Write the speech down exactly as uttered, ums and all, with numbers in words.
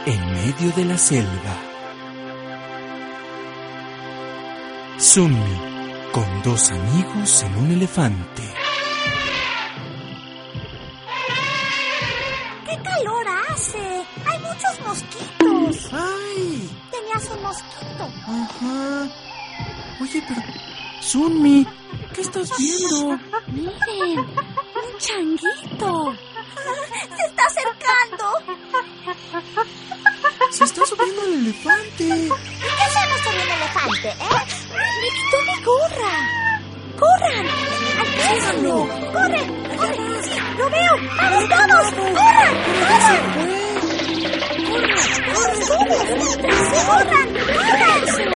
en medio de la selva. Sunmi, con dos amigos en un elefante. ¡Qué calor hace! ¡Hay muchos mosquitos! ¡Ay! Tenías un mosquito. Ajá. Oye, pero... Sunmi, ¿qué estás viendo? Miren, un changuito. Se está acercando. Se está subiendo al elefante. ¿Y qué hacemos con un elefante, eh? Me quitó mi gorra. ¡Corran! ¡Alcánzalo! ¡Corre! ¡Corre! ¡Sí, lo veo! ¡Vamos todos! ¡Corran! ¡Corran! ¡Corran! ¡Corran! ¡Corran! ¡Corran! ¡Corran!